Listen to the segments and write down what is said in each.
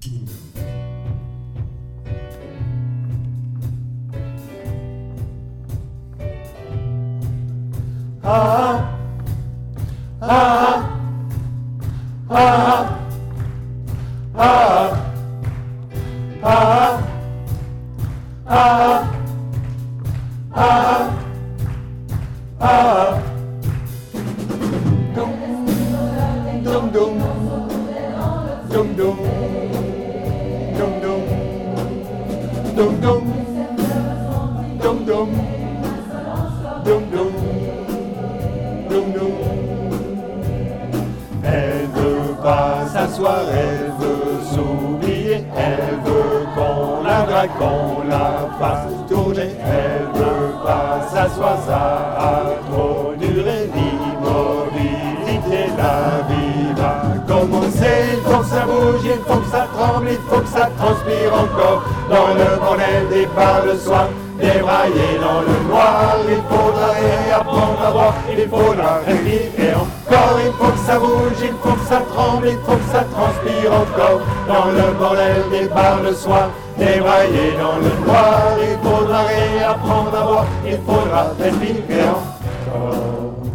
King. Ah, ah, ah, ah, ah, ah, ah, ah. Dum dum dum dum dum dum dum dum dum dum dum dum dum dum dum. Elle veut pas s'asseoir, elle veut s'oublier, elle veut qu'on la drague, qu'on la fasse tourner. Elle veut pas s'asseoir, ça a trop duré. L'immobilité, la vie va commencer. Il faut que ça bouge, il faut que ça tremble, il faut que ça transpire encore. Dans le bordel des bars le soir, débraillé dans le noir, il faudra réapprendre à voir, il faudra respirer encore. Il faut que ça bouge, il faut que ça tremble, il faut que ça transpire encore. Dans le bordel des bars le soir, débraillé dans le noir, il faudra réapprendre à voir, il faudra respirer encore.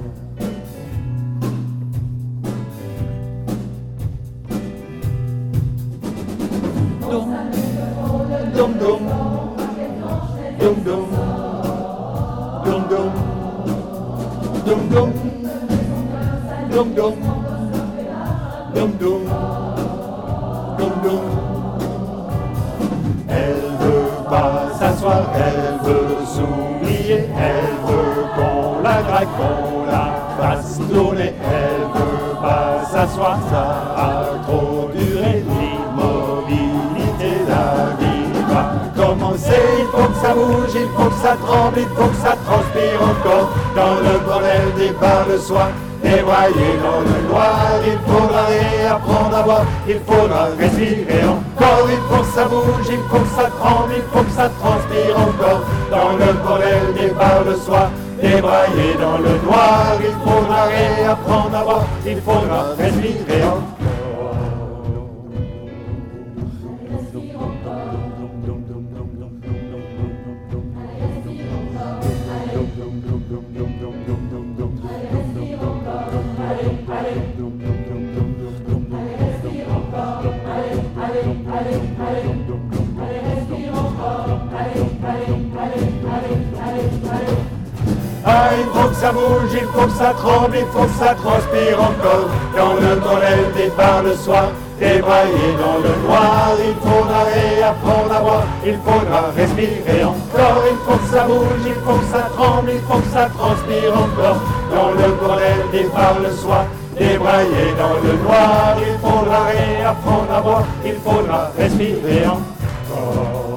Dum dum dum dum dum dum dum dum dum dum dum dum dum dum. Elle veut pas s'asseoir, elle veut s'oublier, elle veut qu'on la drague, qu'on la fasse tourner. Elle veut pas s'asseoir, ça a trop duré. L'immobilité, la vie va commencer. Il faut que ça bouge, il faut que ça tremble, il faut que ça transpire encore. Dans le bordel des bars le soir, débraillé dans le noir, il faudra réapprendre à voir, il faudra respirer encore. Il faut que ça bouge, il faut que ça tremble, il faut que ça transpire encore. Dans le bordel des bars le soir, débraillé dans le noir, il faudra réapprendre à voir, il faudra respirer encore. Ah, il faut que ça bouge, il faut que ça tremble, il faut que ça transpire encore. Dans le bordel des bars le soir, débraillé dans le noir, il faudra réapprendre à voir, il faudra respirer encore. Il faut que ça bouge, il faut que ça tremble, il faut que ça transpire encore. Dans le bordel des bars le soir, débraillé dans le noir, il faudra réapprendre à voir, il faudra respirer encore.